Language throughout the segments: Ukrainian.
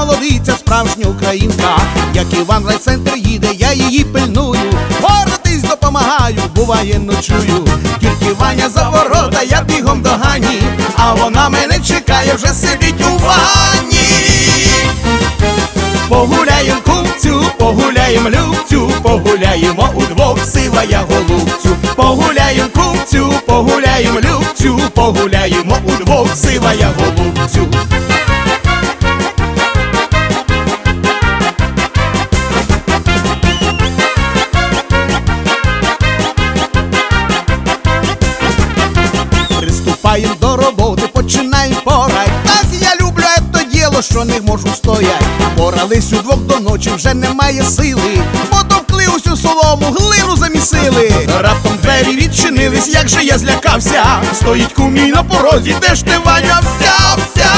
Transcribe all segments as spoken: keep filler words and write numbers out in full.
молодиця, справжня українка. Як Іван в райцентр їде, я її пильную, боротись допомагаю, буває ночую. Тільки Ваня за ворота, я бігом до Гані, а вона мене чекає, вже сидить у ванні. Погуляєм, кумцю, погуляєм, любцю, погуляємо удвох, сива я голубцю. Погуляєм, кумцю, погуляєм, любцю, погуляємо удвох, сива я голубцю. Приступаєм до роботи, починаєм порать. Так я люблю ето діло, що не можу стоять. Порались удвох до ночі, вже немає сили, потовкли усю солому, глину замісили. Раптом двері відчинились, як же я злякався. Стоїть кумій на порозі, де ж ти, Ваня, взявся?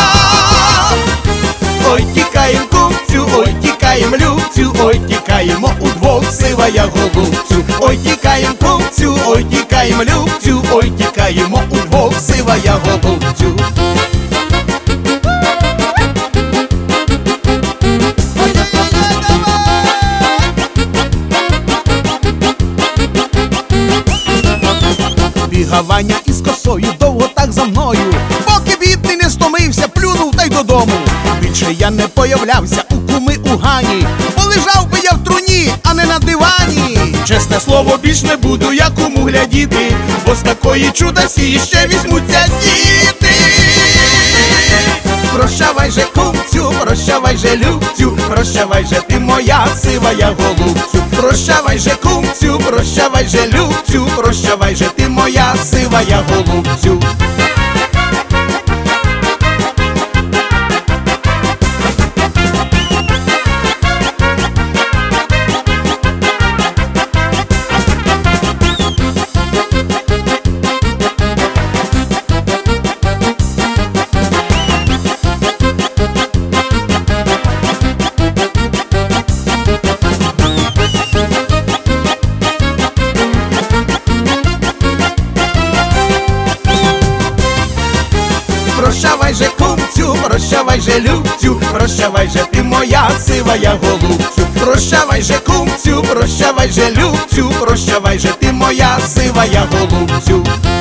Ой, тікаєм, кумцю, ой, тікаєм, любцю, ой, тікаємо удвох, сива я голубцю. Ой, тікаєм, кумцю, ой, тікаєм, любцю, ой, тікаємо удвох, сива я голубцю. Біга Ваня із косою, довго так за мною, поки бідний не стомився, плюнув та й додому. Більше я не появлявся у куми у Гані, полежав би я в труні, а не на дивані. Чесне слово, більш не буду я куму глядіти, бо з такої чудасі ще візьмуться діти. Прощавай же, кумцю, прощавай же, любцю, прощавай же, ти моя сива я голубцю. Прощавай же, кумцю, прощавай же, любцю, прощавай же, ти моя сива я голубцю. Прощавай же, кумцю, прощавай же, любцю, прощавай же, ти моя сива я голубцю. Прощавай же, кумцю, прощавай же, любцю, прощавай же, ти моя сива я голубцю.